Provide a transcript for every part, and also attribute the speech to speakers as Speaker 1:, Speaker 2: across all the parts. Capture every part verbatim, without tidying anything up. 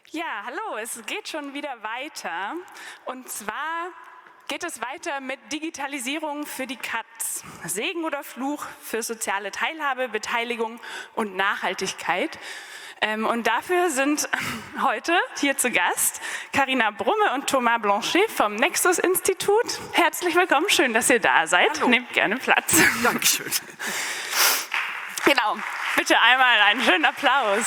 Speaker 1: Ja, hallo, es geht schon wieder weiter. Und zwar geht es weiter mit Digitalisierung für die Katz. Segen oder Fluch für soziale Teilhabe, Beteiligung und Nachhaltigkeit. Und dafür sind heute hier zu Gast Carina Brumme und Thomas Blanchet vom Nexus-Institut. Herzlich willkommen, schön, dass ihr da seid.
Speaker 2: Hallo.
Speaker 1: Nehmt gerne Platz.
Speaker 2: Dankeschön.
Speaker 1: Genau, bitte einmal einen schönen Applaus.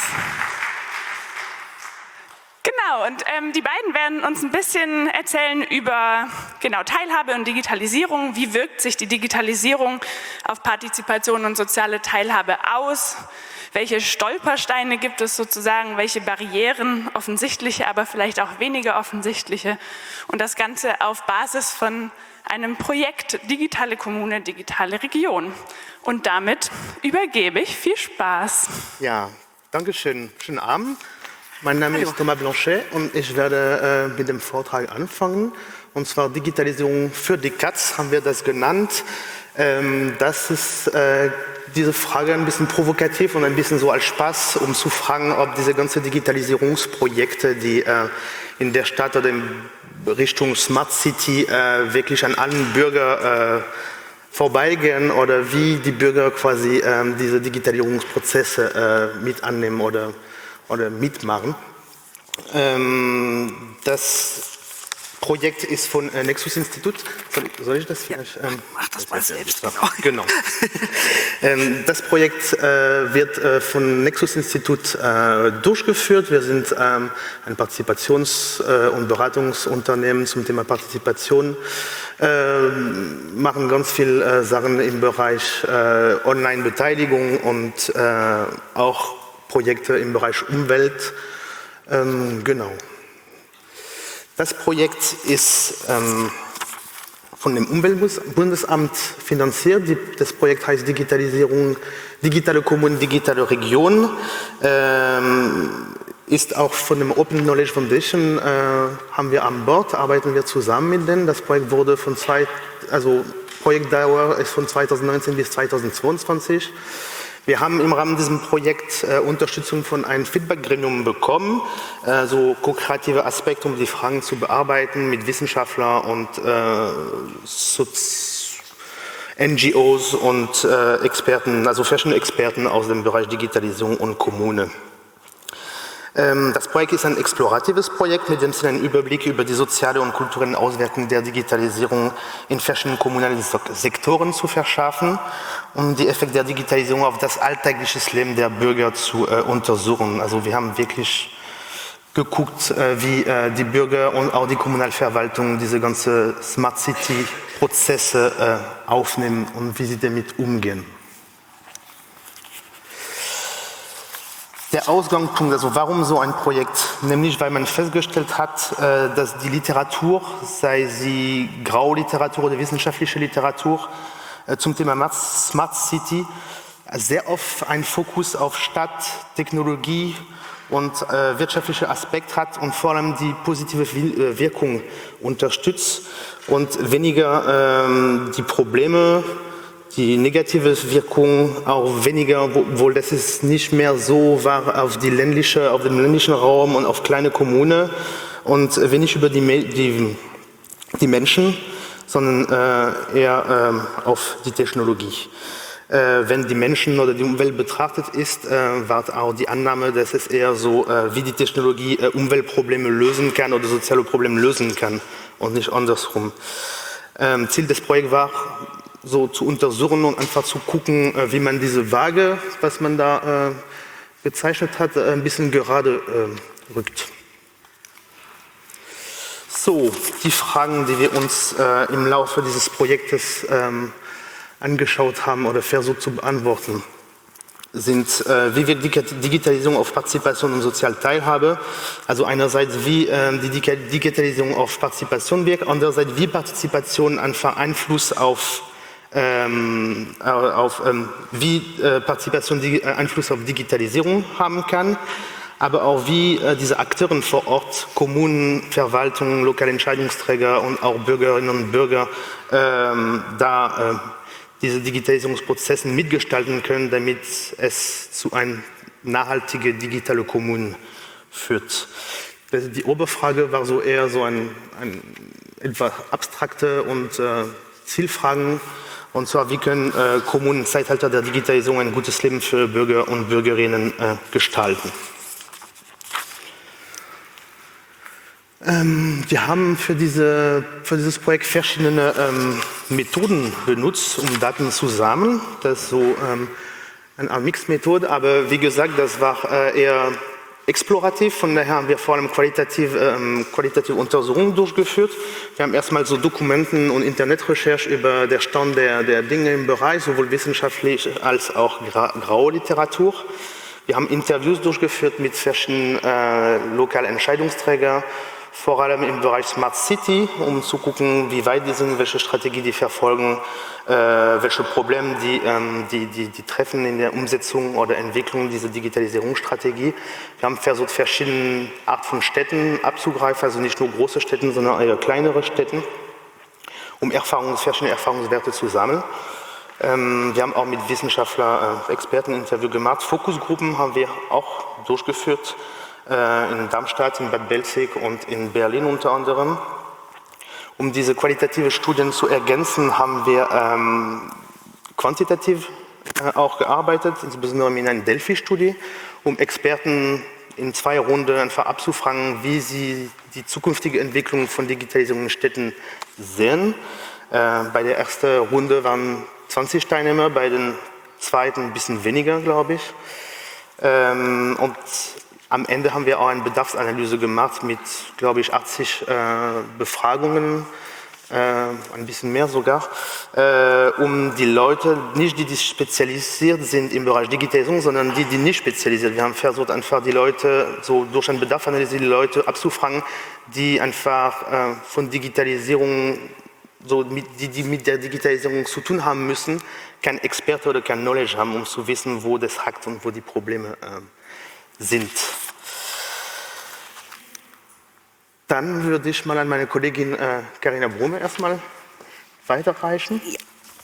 Speaker 1: Genau, und ähm, die beiden werden uns ein bisschen erzählen über genau, Teilhabe und Digitalisierung. Wie wirkt sich die Digitalisierung auf Partizipation und soziale Teilhabe aus? Welche Stolpersteine gibt es sozusagen? Welche Barrieren, offensichtliche, aber vielleicht auch weniger offensichtliche? Und das Ganze auf Basis von einem Projekt Digitale Kommune, digitale Region. Und damit übergebe ich. Viel Spaß.
Speaker 3: Ja, danke schön. Schönen Abend. Mein Name
Speaker 2: Hallo.
Speaker 3: ist Thomas Blanchet und ich werde äh, mit dem Vortrag anfangen. Und zwar Digitalisierung für die Katz haben wir das genannt. Ähm, das ist äh, diese Frage ein bisschen provokativ und ein bisschen so als Spaß, um zu fragen, ob diese ganzen Digitalisierungsprojekte, die äh, in der Stadt oder in Richtung Smart City äh, wirklich an allen Bürger äh, vorbeigehen oder wie die Bürger quasi äh, diese Digitalisierungsprozesse äh, mit annehmen oder oder mitmachen. Ähm, das Projekt ist von äh, Nexus-Institut. Soll, soll ich das vielleicht?
Speaker 2: Ja,
Speaker 3: ähm,
Speaker 2: mach das mal selbst.
Speaker 3: Genau. genau. ähm, das Projekt äh, wird äh, von Nexus-Institut äh, durchgeführt. Wir sind ähm, ein Partizipations- äh, und Beratungsunternehmen zum Thema Partizipation. Äh, machen ganz viele äh, Sachen im Bereich äh, Online-Beteiligung und äh, auch Projekte im Bereich Umwelt. Ähm, genau. Das Projekt ist ähm, von dem Umweltbundesamt finanziert. Die, das Projekt heißt Digitalisierung, digitale Kommunen, digitale Region. Ähm, ist auch von dem Open Knowledge Foundation, äh, haben wir an Bord, arbeiten wir zusammen mit denen. Das Projekt wurde von zwei, also Projektdauer ist von zweitausendneunzehn bis zweitausendzweiundzwanzig. Wir haben im Rahmen dieses Projekts äh, Unterstützung von einem Feedback-Gremium bekommen, äh, so ko-kreative Aspekte, um die Fragen zu bearbeiten mit Wissenschaftlern und äh, N G Os und äh, Experten, also verschiedene Experten aus dem Bereich Digitalisierung und Kommune. Ähm, das Projekt ist ein exploratives Projekt, mit dem es einen Überblick über die soziale und kulturellen Auswirkungen der Digitalisierung in verschiedenen kommunalen Sektoren zu verschaffen, um die Effekte der Digitalisierung auf das alltägliche Leben der Bürger zu äh, untersuchen. Also wir haben wirklich geguckt, äh, wie äh, die Bürger und auch die Kommunalverwaltung diese ganze Smart City Prozesse äh, aufnehmen und wie sie damit umgehen. Der Ausgangspunkt, also warum so ein Projekt? Nämlich, weil man festgestellt hat, äh, dass die Literatur, sei sie Grauliteratur oder wissenschaftliche Literatur, äh, zum Thema Smart City sehr oft einen Fokus auf Stadt, Technologie und äh, wirtschaftliche Aspekte hat und vor allem die positive Wirkung unterstützt und weniger ähm, die Probleme, die negative Wirkung auch weniger, obwohl das ist nicht mehr so war auf, die ländliche, auf den ländlichen Raum und auf kleine Kommunen und wenig über die, die, die Menschen, sondern äh, eher äh, auf die Technologie. Äh, wenn die Menschen oder die Umwelt betrachtet ist, äh, war auch die Annahme, dass es eher so, äh, wie die Technologie äh, Umweltprobleme lösen kann oder soziale Probleme lösen kann und nicht andersrum. Ähm, Ziel des Projekts war, so zu untersuchen und einfach zu gucken, äh, wie man diese Waage, was man da äh, bezeichnet hat, äh, ein bisschen gerade äh, rückt. So, die Fragen, die wir uns äh, im Laufe dieses Projektes ähm, angeschaut haben oder versucht zu beantworten, sind, äh, wie wirkt die Digitalisierung auf Partizipation und soziale Teilhabe? Also einerseits, wie äh, die Digitalisierung auf Partizipation wirkt, andererseits, wie Partizipation einfach Einfluss auf Ähm, auf ähm, wie äh, Partizipation die, äh, Einfluss auf Digitalisierung haben kann, aber auch wie äh, diese Akteure vor Ort, Kommunen, Verwaltungen, lokale Entscheidungsträger und auch Bürgerinnen und Bürger ähm, da äh, diese Digitalisierungsprozesse mitgestalten können, damit es zu einer nachhaltigen digitalen Kommune führt. Die Oberfrage war so eher so ein, ein etwas abstrakte und äh, Zielfragen. Und zwar, wie können äh, Kommunen im Zeitalter der Digitalisierung ein gutes Leben für Bürger und Bürgerinnen äh, gestalten? Ähm, wir haben für, diese, für dieses Projekt verschiedene ähm, Methoden benutzt, um Daten zu sammeln. Das ist so ähm, eine Art Mix-Methode, aber wie gesagt, das war äh, eher explorativ. Von daher haben wir vor allem qualitativ, ähm, qualitative Untersuchungen durchgeführt. Wir haben erstmal so Dokumenten und Internetrecherche über den Stand der, der Dinge im Bereich, sowohl wissenschaftlich als auch gra graue Literatur. Wir haben Interviews durchgeführt mit verschiedenen äh, lokalen Entscheidungsträgern, vor allem im Bereich Smart City, um zu gucken, wie weit die sind, welche Strategie die verfolgen, äh, welche Probleme die, ähm, die, die, die treffen in der Umsetzung oder Entwicklung dieser Digitalisierungsstrategie. Wir haben versucht, verschiedene Arten von Städten abzugreifen, also nicht nur große Städte, sondern eher kleinere Städte, um Erfahrungs-, verschiedene Erfahrungswerte zu sammeln. Ähm, wir haben auch mit Wissenschaftlern äh, Experteninterview gemacht. Fokusgruppen haben wir auch durchgeführt, in Darmstadt, in Bad Belzig und in Berlin unter anderem. Um diese qualitative Studien zu ergänzen, haben wir ähm, quantitativ äh, auch gearbeitet, insbesondere in einer Delphi-Studie, um Experten in zwei Runden einfach abzufragen, wie sie die zukünftige Entwicklung von Digitalisierung in Städten sehen. Äh, bei der ersten Runde waren zwanzig Teilnehmer, bei den zweiten ein bisschen weniger, glaube ich. Ähm, und am Ende haben wir auch eine Bedarfsanalyse gemacht mit, glaube ich, achtzig äh, Befragungen, äh, ein bisschen mehr sogar, äh, um die Leute, nicht die, die spezialisiert sind im Bereich Digitalisierung, sondern die, die nicht spezialisiert sind. Wir haben versucht, einfach die Leute, so durch eine Bedarfsanalyse die Leute abzufragen, die einfach äh, von Digitalisierung, so mit, die, die mit der Digitalisierung zu tun haben müssen, kein Experte oder kein Knowledge haben, um zu wissen, wo das hackt und wo die Probleme äh, sind. Dann würde ich mal an meine Kollegin äh, Carina Brumme erstmal weiterreichen.
Speaker 2: Ja.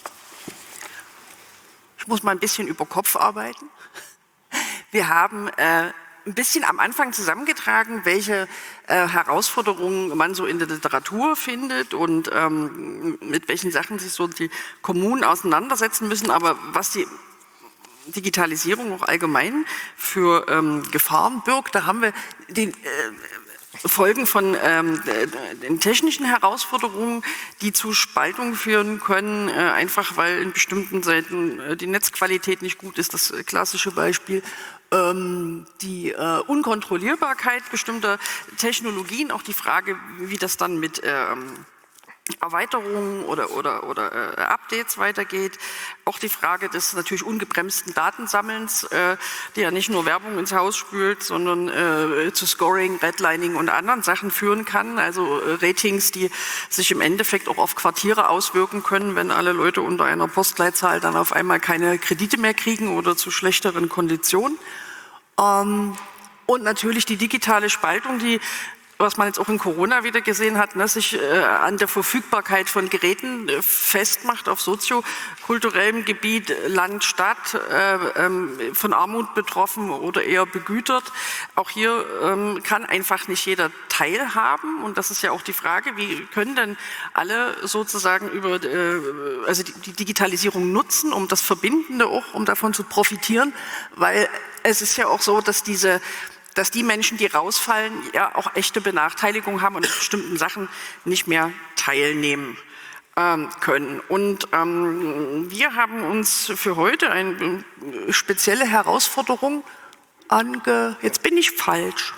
Speaker 2: Ich muss mal ein bisschen über Kopf arbeiten. Wir haben äh, ein bisschen am Anfang zusammengetragen, welche äh, Herausforderungen man so in der Literatur findet und ähm, mit welchen Sachen sich so die Kommunen auseinandersetzen müssen, aber was die Digitalisierung auch allgemein für ähm, Gefahren birgt. Da haben wir die äh, Folgen von ähm, den technischen Herausforderungen, die zu Spaltung führen können, äh, einfach weil in bestimmten Seiten äh, die Netzqualität nicht gut ist, das klassische Beispiel. Ähm, die äh, Unkontrollierbarkeit bestimmter Technologien, auch die Frage, wie das dann mit ähm, Erweiterungen oder, oder, oder äh, Updates weitergeht. Auch die Frage des natürlich ungebremsten Datensammelns, äh, die ja nicht nur Werbung ins Haus spült, sondern äh, zu Scoring, Redlining und anderen Sachen führen kann. Also äh, Ratings, die sich im Endeffekt auch auf Quartiere auswirken können, wenn alle Leute unter einer Postleitzahl dann auf einmal keine Kredite mehr kriegen oder zu schlechteren Konditionen. Ähm, und natürlich die digitale Spaltung, die was man jetzt auch in Corona wieder gesehen hat, ne, sich äh, an der Verfügbarkeit von Geräten äh, festmacht auf soziokulturellem Gebiet, Land, Stadt, äh, ähm, von Armut betroffen oder eher begütert. Auch hier ähm, kann einfach nicht jeder teilhaben und das ist ja auch die Frage, wie können denn alle sozusagen über äh, also die, die Digitalisierung nutzen, um das Verbindende auch, um davon zu profitieren, weil es ist ja auch so, dass diese dass die Menschen, die rausfallen, ja auch echte Benachteiligung haben und an bestimmten Sachen nicht mehr teilnehmen ähm, können. Und ähm, wir haben uns für heute eine spezielle Herausforderung ange... Jetzt bin ich falsch.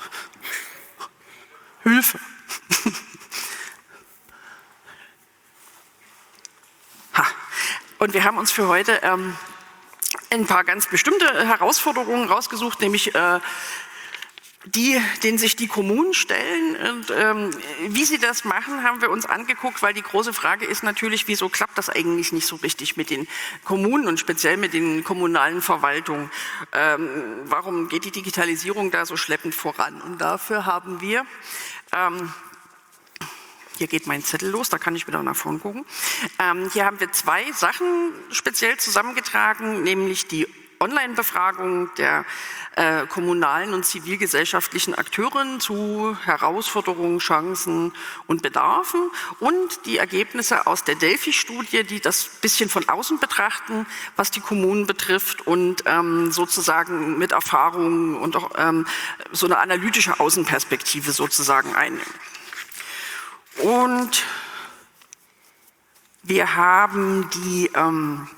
Speaker 2: Hilfe. Ha. Und wir haben uns für heute ähm, ein paar ganz bestimmte Herausforderungen rausgesucht, nämlich äh, die, denen sich die Kommunen stellen. Und ähm, wie sie das machen, haben wir uns angeguckt, weil die große Frage ist natürlich, wieso klappt das eigentlich nicht so richtig mit den Kommunen und speziell mit den kommunalen Verwaltungen? Ähm, warum geht die Digitalisierung da so schleppend voran? Und dafür haben wir, ähm, hier geht mein Zettel los, da kann ich wieder nach vorn gucken, ähm, hier haben wir zwei Sachen speziell zusammengetragen, nämlich die Online-Befragung der äh, kommunalen und zivilgesellschaftlichen Akteure zu Herausforderungen, Chancen und Bedarfen und die Ergebnisse aus der Delphi-Studie, die das bisschen von außen betrachten, was die Kommunen betrifft und ähm, sozusagen mit Erfahrungen und auch ähm, so eine analytische Außenperspektive sozusagen einnehmen. Und wir haben die ähm,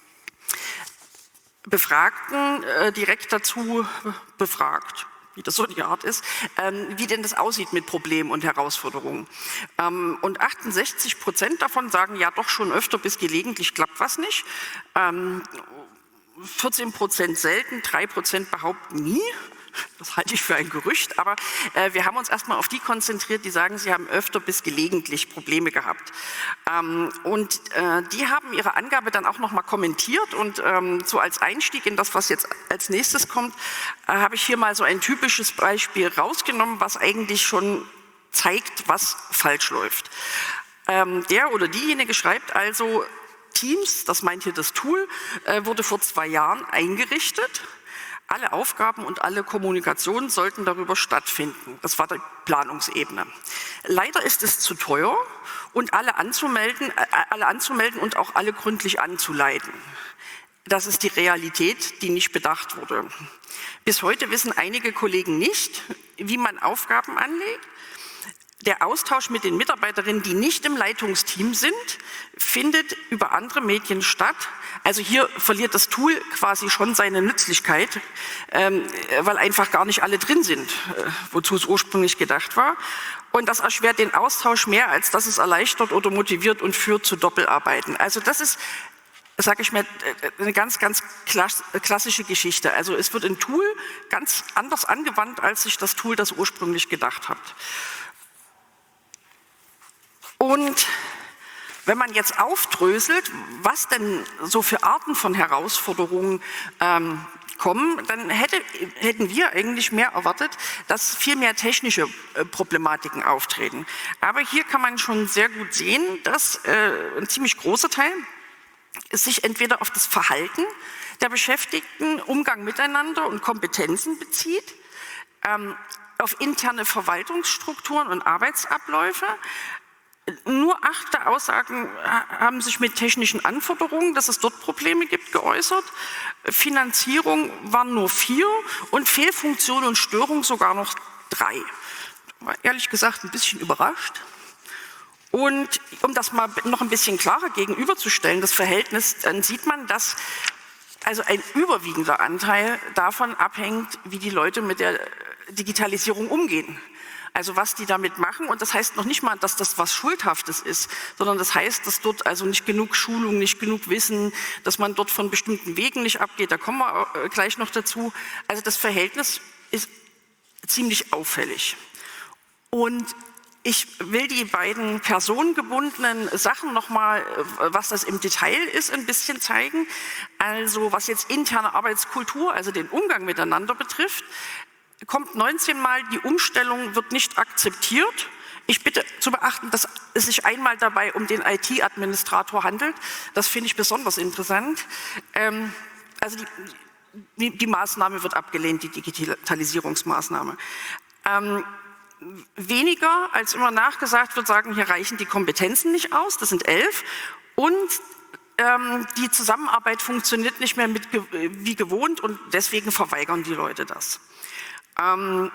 Speaker 2: Befragten äh, direkt dazu befragt, wie das so die Art ist, ähm, wie denn das aussieht mit Problemen und Herausforderungen. Ähm, und achtundsechzig Prozent davon sagen, ja doch schon öfter bis gelegentlich klappt was nicht. Ähm, vierzehn Prozent selten, drei Prozent behaupten nie. Das halte ich für ein Gerücht, aber äh, wir haben uns erstmal auf die konzentriert, die sagen, sie haben öfter bis gelegentlich Probleme gehabt. Ähm, und äh, die haben ihre Angabe dann auch nochmal kommentiert und ähm, so als Einstieg in das, was jetzt als nächstes kommt, äh, habe ich hier mal so ein typisches Beispiel rausgenommen, was eigentlich schon zeigt, was falsch läuft. Ähm, der oder diejenige schreibt also, Teams, das meint hier das Tool, äh, wurde vor zwei Jahren eingerichtet. Alle Aufgaben und alle Kommunikation sollten darüber stattfinden. Das war die Planungsebene. Leider ist es zu teuer und alle anzumelden, äh, alle anzumelden und auch alle gründlich anzuleiten. Das ist die Realität, die nicht bedacht wurde. Bis heute wissen einige Kollegen nicht, wie man Aufgaben anlegt. Der Austausch mit den Mitarbeiterinnen, die nicht im Leitungsteam sind, findet über andere Medien statt. Also hier verliert das Tool quasi schon seine Nützlichkeit, ähm, weil einfach gar nicht alle drin sind, äh, wozu es ursprünglich gedacht war. Und das erschwert den Austausch mehr, als dass es erleichtert oder motiviert und führt zu Doppelarbeiten. Also das ist, sage ich mal, eine ganz, ganz klassische Geschichte. Also es wird ein Tool ganz anders angewandt, als sich das Tool das ursprünglich gedacht hat. Und wenn man jetzt aufdröselt, was denn so für Arten von Herausforderungen ähm, kommen, dann hätte, hätten wir eigentlich mehr erwartet, dass viel mehr technische äh, Problematiken auftreten. Aber hier kann man schon sehr gut sehen, dass äh, ein ziemlich großer Teil sich entweder auf das Verhalten der Beschäftigten, Umgang miteinander und Kompetenzen bezieht, ähm, auf interne Verwaltungsstrukturen und Arbeitsabläufe. Nur acht der Aussagen haben sich mit technischen Anforderungen, dass es dort Probleme gibt, geäußert. Finanzierung waren nur vier und Fehlfunktion und Störung sogar noch drei. War ehrlich gesagt ein bisschen überrascht. Und um das mal noch ein bisschen klarer gegenüberzustellen, das Verhältnis, dann sieht man, dass also ein überwiegender Anteil davon abhängt, wie die Leute mit der Digitalisierung umgehen. Also was die damit machen, und das heißt noch nicht mal, dass das was Schuldhaftes ist, sondern das heißt, dass dort also nicht genug Schulung, nicht genug Wissen, dass man dort von bestimmten Wegen nicht abgeht, da kommen wir gleich noch dazu. Also das Verhältnis ist ziemlich auffällig. Und ich will die beiden personengebundenen Sachen nochmal, was das im Detail ist, ein bisschen zeigen. Also was jetzt interne Arbeitskultur, also den Umgang miteinander betrifft, kommt neunzehn Mal, die Umstellung wird nicht akzeptiert. Ich bitte zu beachten, dass es sich einmal dabei um den I T-Administrator handelt. Das finde ich besonders interessant. Ähm, also die, die, die Maßnahme wird abgelehnt, die Digitalisierungsmaßnahme. Ähm, weniger als immer nachgesagt wird, sagen, hier reichen die Kompetenzen nicht aus, das sind elf. Und ähm, die Zusammenarbeit funktioniert nicht mehr mit, wie gewohnt und deswegen verweigern die Leute das. Ähm,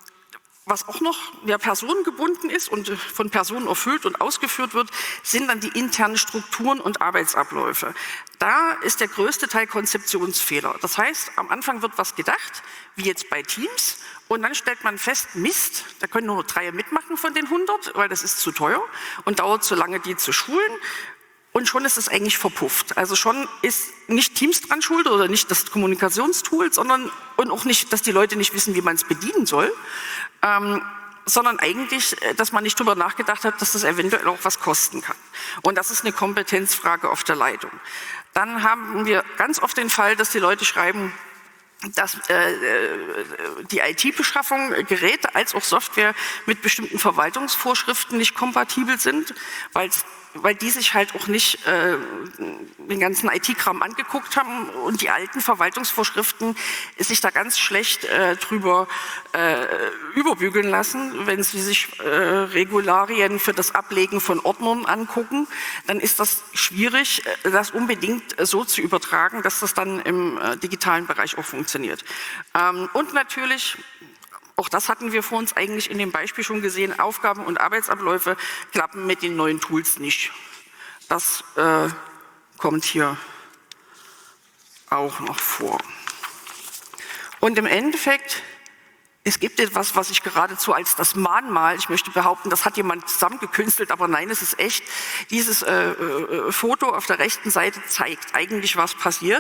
Speaker 2: was auch noch ja, personengebunden ist und von Personen erfüllt und ausgeführt wird, sind dann die internen Strukturen und Arbeitsabläufe. Da ist der größte Teil Konzeptionsfehler. Das heißt, am Anfang wird was gedacht, wie jetzt bei Teams, und dann stellt man fest, Mist, da können nur drei mitmachen von den hundert, weil das ist zu teuer und dauert zu lange, die zu schulen. Und schon ist es eigentlich verpufft. Also schon ist nicht Teams dran schuld oder nicht das Kommunikationstool, sondern und auch nicht, dass die Leute nicht wissen, wie man es bedienen soll, ähm, sondern eigentlich, dass man nicht darüber nachgedacht hat, dass das eventuell auch was kosten kann. Und das ist eine Kompetenzfrage auf der Leitung. Dann haben wir ganz oft den Fall, dass die Leute schreiben, dass äh, die I T-Beschaffung, Geräte als auch Software mit bestimmten Verwaltungsvorschriften nicht kompatibel sind, weil es weil die sich halt auch nicht äh, den ganzen I T-Kram angeguckt haben und die alten Verwaltungsvorschriften sich da ganz schlecht äh, drüber äh, überbügeln lassen. Wenn Sie sich äh, Regularien für das Ablegen von Ordnern angucken, dann ist das schwierig, das unbedingt so zu übertragen, dass das dann im äh, digitalen Bereich auch funktioniert. Ähm, und natürlich, auch das hatten wir vor uns eigentlich in dem Beispiel schon gesehen, Aufgaben und Arbeitsabläufe klappen mit den neuen Tools nicht. Das äh, kommt hier auch noch vor. Und im Endeffekt, es gibt etwas, was ich geradezu als das Mahnmal, ich möchte behaupten, das hat jemand zusammengekünstelt, aber nein, es ist echt. Dieses äh, äh, Foto auf der rechten Seite zeigt eigentlich, was passiert.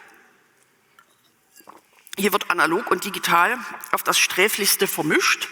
Speaker 2: Hier wird analog und digital auf das Sträflichste vermischt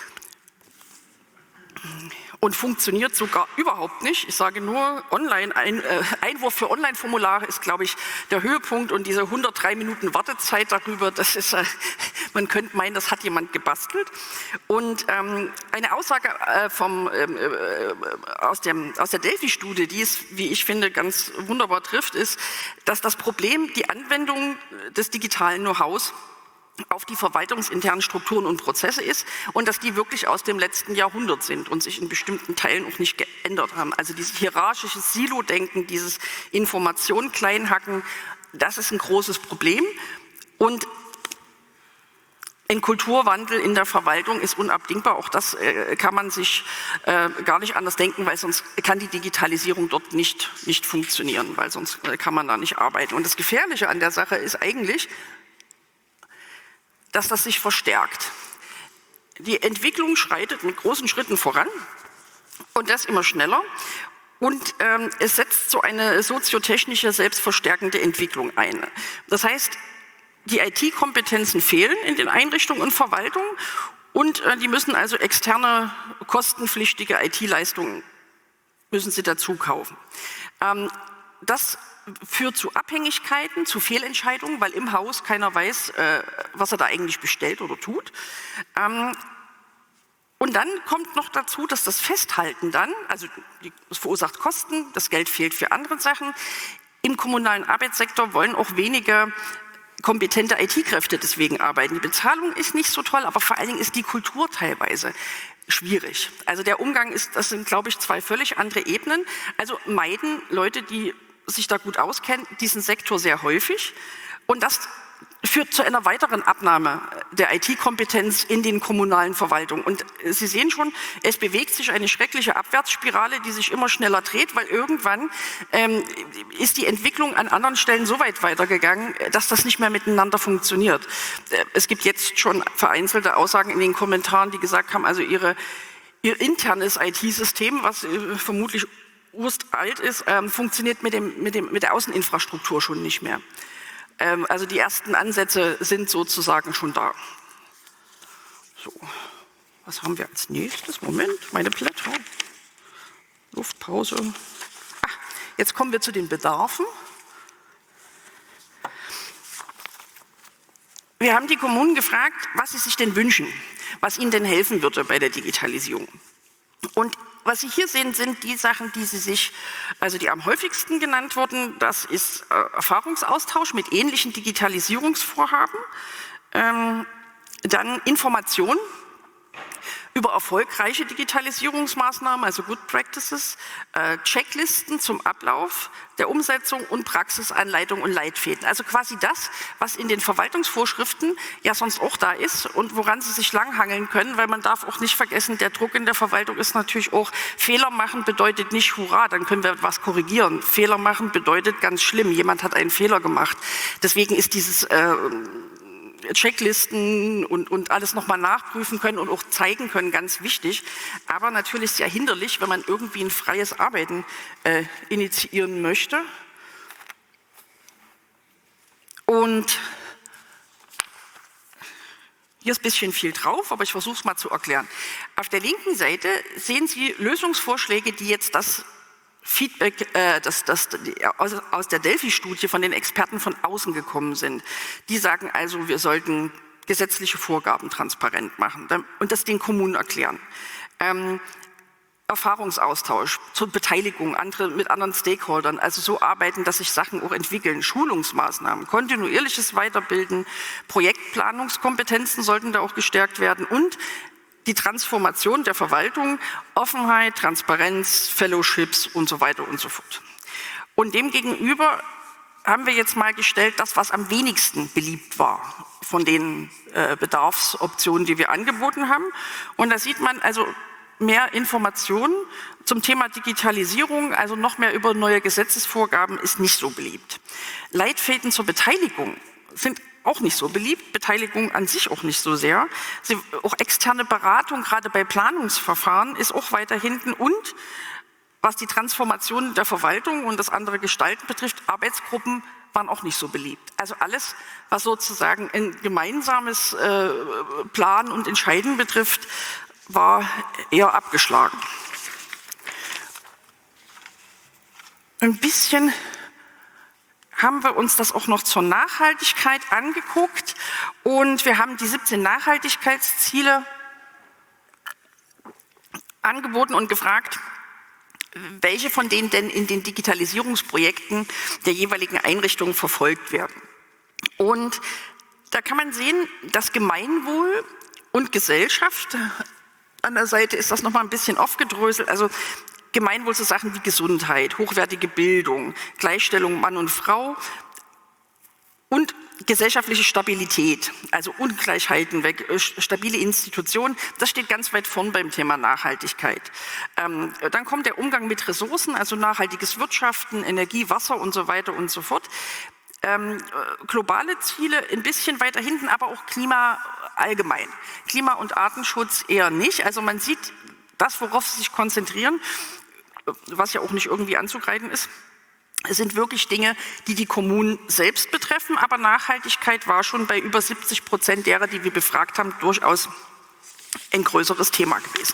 Speaker 2: und funktioniert sogar überhaupt nicht. Ich sage nur, Online, ein, äh, Einwurf für Online-Formulare ist, glaube ich, der Höhepunkt und diese hundertdrei Minuten Wartezeit darüber, das ist, äh, man könnte meinen, das hat jemand gebastelt. Und ähm, eine Aussage äh, vom, ähm, äh, aus, dem, aus der Delphi-Studie, die es, wie ich finde, ganz wunderbar trifft, ist, dass das Problem die Anwendung des digitalen Know-hows auf die verwaltungsinternen Strukturen und Prozesse ist und dass die wirklich aus dem letzten Jahrhundert sind und sich in bestimmten Teilen auch nicht geändert haben. Also dieses hierarchische Silo-Denken, dieses Information kleinhacken, das ist ein großes Problem und ein Kulturwandel in der Verwaltung ist unabdingbar. Auch das äh, kann man sich äh, gar nicht anders denken, weil sonst kann die Digitalisierung dort nicht, nicht funktionieren, weil sonst äh, kann man da nicht arbeiten. Und das Gefährliche an der Sache ist eigentlich, dass das sich verstärkt. Die Entwicklung schreitet mit großen Schritten voran und das immer schneller. Und ähm, es setzt so eine soziotechnische, selbstverstärkende Entwicklung ein. Das heißt, die I T-Kompetenzen fehlen in den Einrichtungen und Verwaltungen und äh, die müssen also externe, kostenpflichtige I T-Leistungen müssen sie dazu kaufen. Ähm, das führt zu Abhängigkeiten, zu Fehlentscheidungen, weil im Haus keiner weiß, äh, was er da eigentlich bestellt oder tut. Ähm, und dann kommt noch dazu, dass das Festhalten dann, also es verursacht Kosten, das Geld fehlt für andere Sachen. Im kommunalen Arbeitssektor wollen auch weniger kompetente I T-Kräfte deswegen arbeiten. Die Bezahlung ist nicht so toll, aber vor allen Dingen ist die Kultur teilweise schwierig. Also der Umgang ist, das sind, glaube ich, zwei völlig andere Ebenen. Also meiden Leute, die sich da gut auskennen, diesen Sektor sehr häufig und das führt zu einer weiteren Abnahme der I T-Kompetenz in den kommunalen Verwaltungen. Und Sie sehen schon, es bewegt sich eine schreckliche Abwärtsspirale, die sich immer schneller dreht, weil irgendwann ähm, ist die Entwicklung an anderen Stellen so weit weitergegangen, dass das nicht mehr miteinander funktioniert. Es gibt jetzt schon vereinzelte Aussagen in den Kommentaren, die gesagt haben, also ihre, ihr internes I T-System, was äh, vermutlich uralt ist, ähm, funktioniert mit, dem, mit, dem, mit der Außeninfrastruktur schon nicht mehr. Ähm, also die ersten Ansätze sind sozusagen schon da. So, was haben wir als nächstes? Moment, meine Blätter. Luftpause. Ah, jetzt kommen wir zu den Bedarfen. Wir haben die Kommunen gefragt, was sie sich denn wünschen, was ihnen denn helfen würde bei der Digitalisierung. Und was Sie hier sehen, sind die Sachen, die Sie sich, also die am häufigsten genannt wurden. Das ist äh, Erfahrungsaustausch mit ähnlichen Digitalisierungsvorhaben, ähm, dann Information über erfolgreiche Digitalisierungsmaßnahmen, also Good Practices, äh, Checklisten zum Ablauf der Umsetzung und Praxisanleitung und Leitfäden. Also quasi das, was in den Verwaltungsvorschriften ja sonst auch da ist und woran Sie sich langhangeln können, weil man darf auch nicht vergessen, der Druck in der Verwaltung ist natürlich auch, Fehler machen bedeutet nicht Hurra, dann können wir was korrigieren. Fehler machen bedeutet ganz schlimm, jemand hat einen Fehler gemacht. Deswegen ist dieses äh, Checklisten und, und alles nochmal nachprüfen können und auch zeigen können, ganz wichtig. Aber natürlich sehr hinderlich, wenn man irgendwie ein freies Arbeiten äh, initiieren möchte. Und hier ist ein bisschen viel drauf, aber ich versuche es mal zu erklären. Auf der linken Seite sehen Sie Lösungsvorschläge, die jetzt das Feedback, äh, das, das, die, aus, aus der Delphi-Studie von den Experten von außen gekommen sind. Die sagen also, wir sollten gesetzliche Vorgaben transparent machen und das den Kommunen erklären. Ähm, Erfahrungsaustausch, zur Beteiligung andere, mit anderen Stakeholdern, also so arbeiten, dass sich Sachen auch entwickeln, Schulungsmaßnahmen, kontinuierliches Weiterbilden, Projektplanungskompetenzen sollten da auch gestärkt werden und die Transformation der Verwaltung, Offenheit, Transparenz, Fellowships und so weiter und so fort. Und demgegenüber haben wir jetzt mal gestellt, das, was am wenigsten beliebt war von den äh, Bedarfsoptionen, die wir angeboten haben. Und da sieht man also, mehr Informationen zum Thema Digitalisierung, also noch mehr über neue Gesetzesvorgaben, ist nicht so beliebt. Leitfäden zur Beteiligung sind auch nicht so beliebt, Beteiligung an sich auch nicht so sehr. Sie, auch externe Beratung, gerade bei Planungsverfahren, ist auch weiter hinten. Und was die Transformation der Verwaltung und das andere Gestalten betrifft, Arbeitsgruppen waren auch nicht so beliebt. Also alles, was sozusagen ein gemeinsames äh, Planen und Entscheiden betrifft, war eher abgeschlagen. Ein bisschen haben wir uns das auch noch zur Nachhaltigkeit angeguckt und wir haben die siebzehn Nachhaltigkeitsziele angeboten und gefragt, welche von denen denn in den Digitalisierungsprojekten der jeweiligen Einrichtungen verfolgt werden. Und da kann man sehen, dass Gemeinwohl und Gesellschaft, an der Seite ist das nochmal ein bisschen aufgedröselt, also Gemeinwohl so Sachen wie Gesundheit, hochwertige Bildung, Gleichstellung Mann und Frau und gesellschaftliche Stabilität, also Ungleichheiten weg, stabile Institutionen, das steht ganz weit vorn beim Thema Nachhaltigkeit. Ähm, dann kommt der Umgang mit Ressourcen, also nachhaltiges Wirtschaften, Energie, Wasser und so weiter und so fort. Ähm, globale Ziele ein bisschen weiter hinten, aber auch Klima allgemein. Klima- und Artenschutz eher nicht. Also man sieht, das, worauf sie sich konzentrieren, was ja auch nicht irgendwie anzugreifen ist, sind wirklich Dinge, die die Kommunen selbst betreffen, aber Nachhaltigkeit war schon bei über siebzig Prozent derer, die wir befragt haben, durchaus ein größeres Thema gewesen.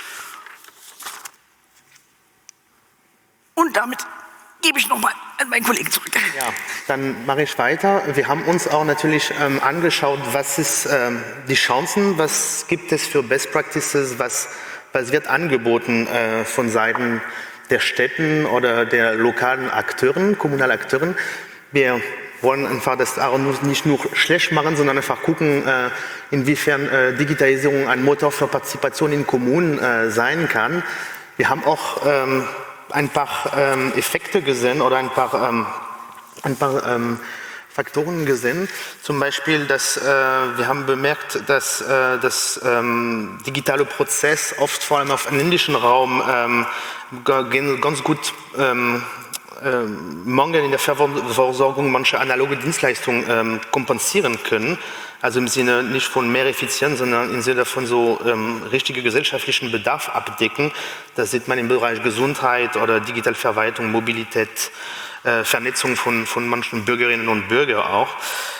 Speaker 2: Und damit gebe ich nochmal an meinen Kollegen zurück.
Speaker 3: Ja, dann mache ich weiter. Wir haben uns auch natürlich ähm, angeschaut, was ist ähm, die Chancen, was gibt es für Best Practices, was, was wird angeboten äh, von Seiten der Städten oder der lokalen Akteuren, kommunalen Akteuren. Wir wollen einfach das nicht nur schlecht machen, sondern einfach gucken, äh, inwiefern äh, Digitalisierung ein Motor für Partizipation in Kommunen äh, sein kann. Wir haben auch ähm, ein paar ähm, Effekte gesehen oder ein paar, ähm, ein paar ähm, Faktoren gesehen. Zum Beispiel, dass äh, wir haben bemerkt, dass äh, das ähm, digitale Prozess oft vor allem auf dem ländlichen Raum ähm, ganz gut ähm, äh, Mangel in der Versorgung mancher analoge Dienstleistungen ähm, kompensieren können. Also im Sinne nicht von mehr Effizienz, sondern im Sinne von so ähm, richtige gesellschaftlichen Bedarf abdecken. Das sieht man im Bereich Gesundheit oder Digitalverwaltung, Mobilität, äh, Vernetzung von, von manchen Bürgerinnen und Bürgern auch.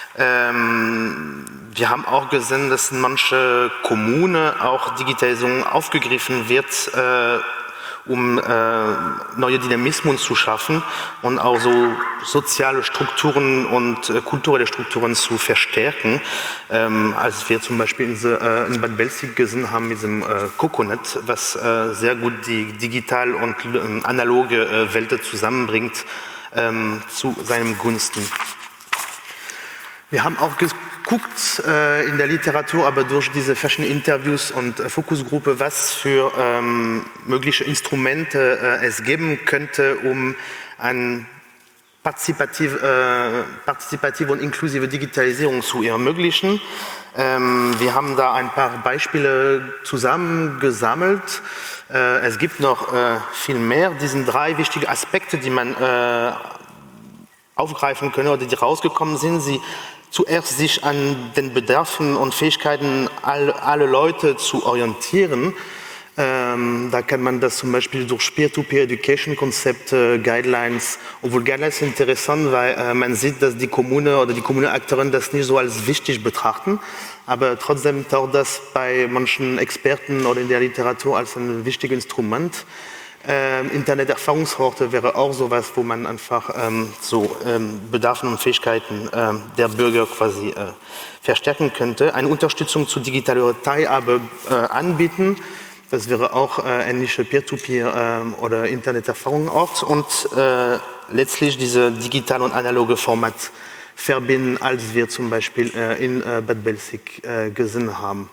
Speaker 3: Ähm, wir haben auch gesehen, dass in manche Kommunen auch Digitalisierung aufgegriffen wird, äh, um äh, neue Dynamismen zu schaffen und auch so soziale Strukturen und äh, kulturelle Strukturen zu verstärken. Ähm, als wir zum Beispiel in, the, äh, in Bad Belzig gesehen haben mit dem äh, Coconut, was äh, sehr gut die digital und äh, analoge äh, Welt zusammenbringt, ähm, zu seinem Gunsten. Wir haben auch geguckt äh, in der Literatur, aber durch diese verschiedenen Interviews und äh, Fokusgruppe, was für ähm, mögliche Instrumente äh, es geben könnte, um eine partizipativ, äh, partizipative und inklusive Digitalisierung zu ermöglichen. Ähm, wir haben da ein paar Beispiele zusammengesammelt. Äh, es gibt noch äh, viel mehr. Diese drei wichtigen Aspekte, die man äh, aufgreifen können oder die rausgekommen sind, sie zuerst sich an den Bedarfen und Fähigkeiten all, aller Leute zu orientieren. Ähm, da kann man das zum Beispiel durch Peer-to-Peer-Education-Konzepte, Guidelines, obwohl Guidelines sind interessant, weil äh, man sieht, dass die Kommune oder die Kommunenakteure das nicht so als wichtig betrachten, aber trotzdem taucht das bei manchen Experten oder in der Literatur als ein wichtiges Instrument. Ähm, Internet-Erfahrungsorte wäre auch sowas, wo man einfach ähm, so ähm, Bedarfe und Fähigkeiten ähm, der Bürger quasi äh, verstärken könnte. Eine Unterstützung zur digitalen Teilhabe äh, anbieten. Das wäre auch äh, ähnliche Peer-to-Peer äh, oder Interneterfahrungsort und äh, letztlich diese digitale und analoge Format verbinden, als wir zum Beispiel äh, in äh, Bad Belzig äh, gesehen haben.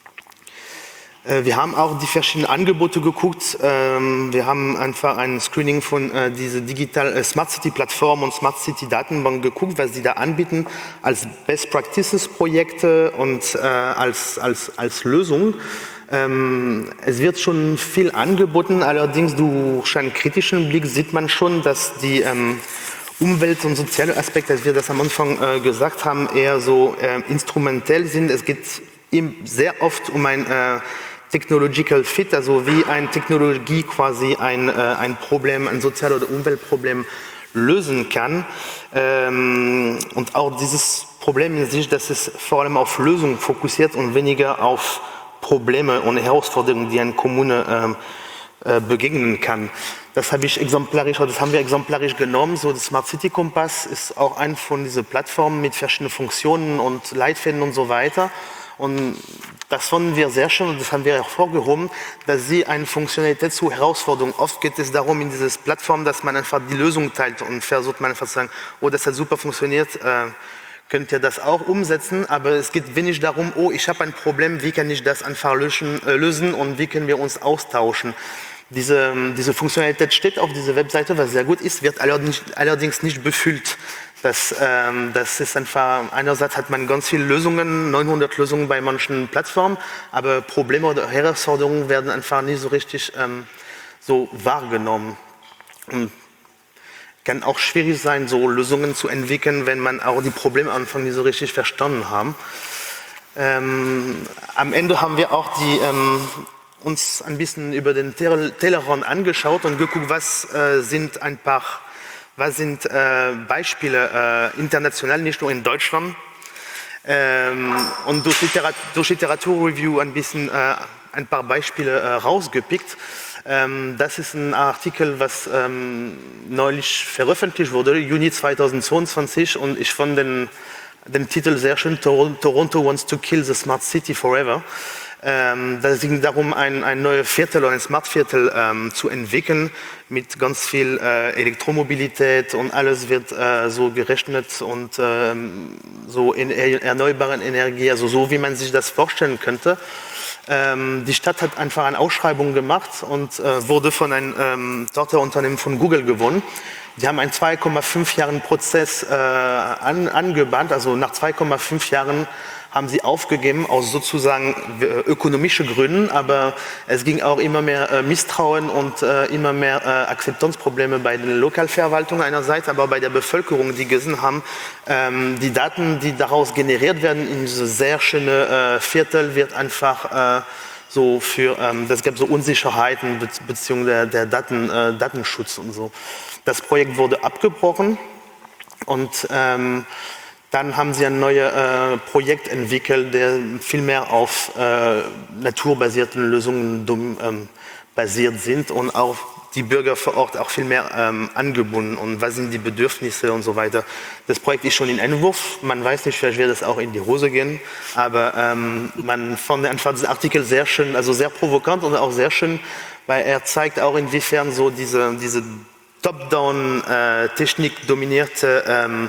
Speaker 3: Äh, wir haben auch die verschiedenen Angebote geguckt. Ähm, wir haben einfach ein Screening von äh, diese digital äh, Smart City Plattform und Smart City Datenbank geguckt, was sie da anbieten als Best Practices Projekte und äh, als, als, als Lösung. Ähm, es wird schon viel angeboten, allerdings durch einen kritischen Blick sieht man schon, dass die ähm, Umwelt- und soziale Aspekte, als wir das am Anfang äh, gesagt haben, eher so äh, instrumentell sind. Es geht ihm sehr oft um ein äh, Technological Fit, also wie eine Technologie quasi ein, äh, ein Problem, ein Sozial- oder Umweltproblem lösen kann. Ähm, und auch dieses Problem in sich, dass es vor allem auf Lösungen fokussiert und weniger auf Probleme und Herausforderungen, die eine Kommune ähm, äh, begegnen kann. Das habe ich exemplarisch, das haben wir exemplarisch genommen. So, das Smart City Kompass ist auch eine von diesen Plattformen mit verschiedenen Funktionen und Leitfäden und so weiter. Und das fanden wir sehr schön und das haben wir hervorgehoben, dass sie eine Funktionalität zu Herausforderungen. Oft geht es darum in dieser Plattform, dass man einfach die Lösung teilt und versucht man einfach zu sagen, oh, das hat super funktioniert, äh, könnt ihr das auch umsetzen, aber es geht wenig darum, oh, ich habe ein Problem, wie kann ich das einfach lösen, äh, lösen und wie können wir uns austauschen. Diese, diese Funktionalität steht auf dieser Webseite, was sehr gut ist, wird allerdings, allerdings nicht befüllt. Das, ähm, das ist einfach, einerseits hat man ganz viele Lösungen, neunhundert Lösungen bei manchen Plattformen, aber Probleme oder Herausforderungen werden einfach nicht so richtig ähm, so wahrgenommen. Und kann auch schwierig sein, so Lösungen zu entwickeln, wenn man auch die Probleme am Anfang nicht so richtig verstanden haben. Ähm, am Ende haben wir auch die, ähm, uns ein bisschen über den Tellerrand angeschaut und geguckt, was äh, sind ein paar Was sind äh, Beispiele äh, international, nicht nur in Deutschland? Ähm, und durch, Literat durch Literaturreview ein bisschen äh, ein paar Beispiele äh, rausgepickt. Ähm, das ist ein Artikel, was ähm, neulich veröffentlicht wurde, Juni zweitausendzweiundzwanzig, und ich fand den, den Titel sehr schön, Toronto wants to kill the smart city forever. Ähm, da ging darum, ein, ein neues Viertel oder ein Smart-Viertel ähm, zu entwickeln mit ganz viel äh, Elektromobilität und alles wird äh, so gerechnet und ähm, so in erneuerbaren Energie, also so wie man sich das vorstellen könnte. Ähm, die Stadt hat einfach eine Ausschreibung gemacht und äh, wurde von einem ähm, Tochterunternehmen von Google gewonnen. Die haben einen zwei Komma fünf Jahren Prozess äh, an, angebahnt, also nach zwei Komma fünf Jahren haben sie aufgegeben aus sozusagen ökonomischen Gründen, aber es ging auch immer mehr äh, Misstrauen und äh, immer mehr äh, Akzeptanzprobleme bei den Lokalverwaltungen einerseits, aber bei der Bevölkerung, die gesehen haben, ähm, die Daten, die daraus generiert werden in diese sehr schöne äh, Viertel, wird einfach äh, so für, ähm, das gab so Unsicherheiten be beziehungsweise der, der Daten, äh, Datenschutz und so. Das Projekt wurde abgebrochen und ähm, dann haben sie ein neues äh, Projekt entwickelt, der viel mehr auf äh, naturbasierten Lösungen ähm, basiert sind und auch die Bürger vor Ort auch viel mehr ähm, angebunden und was sind die Bedürfnisse und so weiter. Das Projekt ist schon in Entwurf, man weiß nicht, vielleicht wird es auch in die Hose gehen, aber ähm, man fand einfach diesen Artikel sehr schön, also sehr provokant und auch sehr schön, weil er zeigt auch inwiefern so diese, diese top-down äh, Technik dominierte ähm,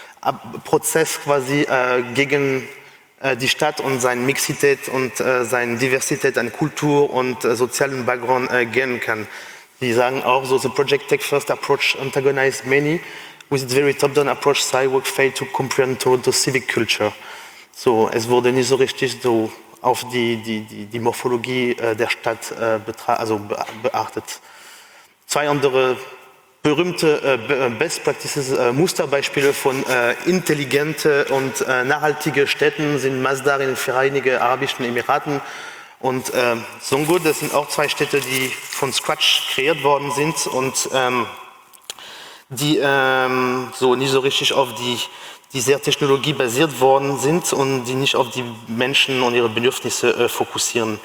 Speaker 3: Prozess quasi äh, gegen äh, die Stadt und seine Mixität und äh, seine Diversität an Kultur und äh, sozialen Background äh, gehen kann. Die sagen auch so, the project tech first approach antagonized many, with its very top-down approach, Cywork failed to comprehend the civic culture. So, es wurde nicht so richtig so auf die, die, die, die Morphologie äh, der Stadt äh, also be beachtet. Zwei andere berühmte äh, Best Practices, äh, Musterbeispiele von äh, intelligente und äh, nachhaltige Städten sind Masdar in den Vereinigten Arabischen Emiraten und äh, Songo. Das sind auch zwei Städte, die von Scratch kreiert worden sind und ähm, die ähm, so nicht so richtig auf die, die sehr technologiebasiert worden sind und die nicht auf die Menschen und ihre Bedürfnisse äh, fokussieren.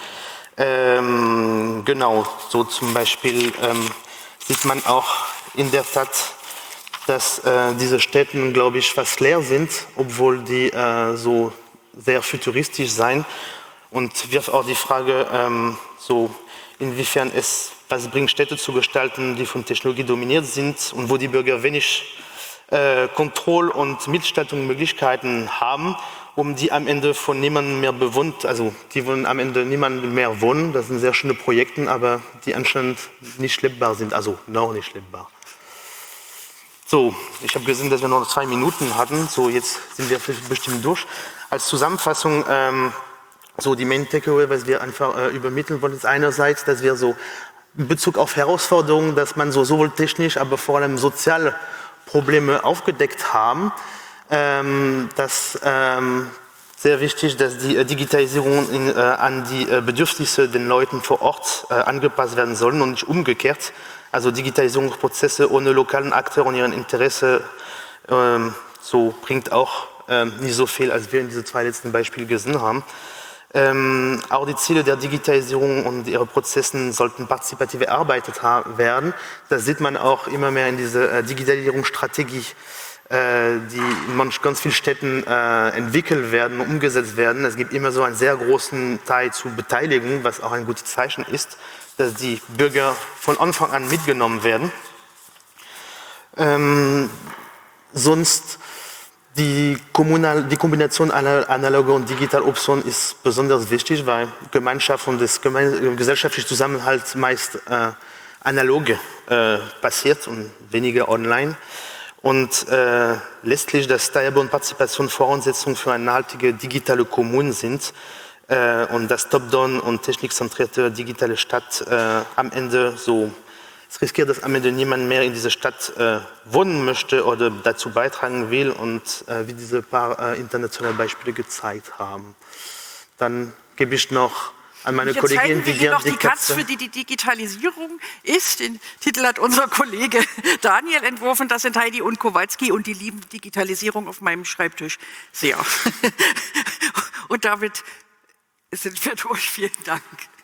Speaker 3: Ähm, genau, so zum Beispiel ähm, sieht man auch in der Tat, dass äh, diese Städte, glaube ich, fast leer sind, obwohl die äh, so sehr futuristisch sein und wirft auch die Frage, ähm, so, inwiefern es was bringt, Städte zu gestalten, die von Technologie dominiert sind und wo die Bürger wenig äh, Kontrolle und Mitgestaltungsmöglichkeiten haben, um die am Ende von niemandem mehr bewohnt, also die wollen am Ende niemandem mehr wohnen. Das sind sehr schöne Projekte, aber die anscheinend nicht schleppbar sind, also noch nicht schleppbar. So, ich habe gesehen, dass wir noch zwei Minuten hatten, so jetzt sind wir bestimmt durch. Als Zusammenfassung, ähm, so die Main Takeaway, was wir einfach äh, übermitteln wollen, ist einerseits, dass wir so in Bezug auf Herausforderungen, dass man so sowohl technisch, aber vor allem soziale Probleme aufgedeckt haben. Ähm, das ähm, sehr wichtig, dass die äh, Digitalisierung in, äh, an die äh, Bedürfnisse den Leuten vor Ort äh, angepasst werden sollen und nicht umgekehrt. Also Digitalisierungsprozesse ohne lokalen Akteur und ihren Interesse ähm, so bringt auch ähm, nicht so viel, als wir in diesen zwei letzten Beispielen gesehen haben. Ähm, auch die Ziele der Digitalisierung und ihre Prozessen sollten partizipativ erarbeitet werden. Das sieht man auch immer mehr in dieser äh, Digitalisierungsstrategie, äh, die in manch ganz vielen Städten äh, entwickelt werden, umgesetzt werden. Es gibt immer so einen sehr großen Teil zu Beteiligung, was auch ein gutes Zeichen ist, dass die Bürger von Anfang an mitgenommen werden. Ähm, sonst Die, Kommunal, die Kombination analoger und digitaler Optionen ist besonders wichtig, weil Gemeinschaft und das gemein, gesellschaftliche Zusammenhalt meist äh, analog äh, passiert und weniger online. Und äh, letztlich, dass Teilhabe und Partizipation Voraussetzungen für eine nachhaltige digitale Kommune sind äh, und dass Top-Down und technikzentrierte digitale Stadt äh, am Ende so es riskiert, dass am Ende niemand mehr in dieser Stadt äh, wohnen möchte oder dazu beitragen will und äh, wie diese paar äh, internationalen Beispiele gezeigt haben. Dann gebe ich noch an meine
Speaker 2: Jetzt
Speaker 3: Kollegin,
Speaker 2: die
Speaker 3: Vivian
Speaker 2: noch die
Speaker 3: Katze.
Speaker 2: Katz, für die die Digitalisierung ist. Den Titel hat unser Kollege Daniel entworfen. Das sind Heidi und Kowalski und die lieben Digitalisierung auf meinem Schreibtisch sehr. Und damit sind wir durch. Vielen Dank.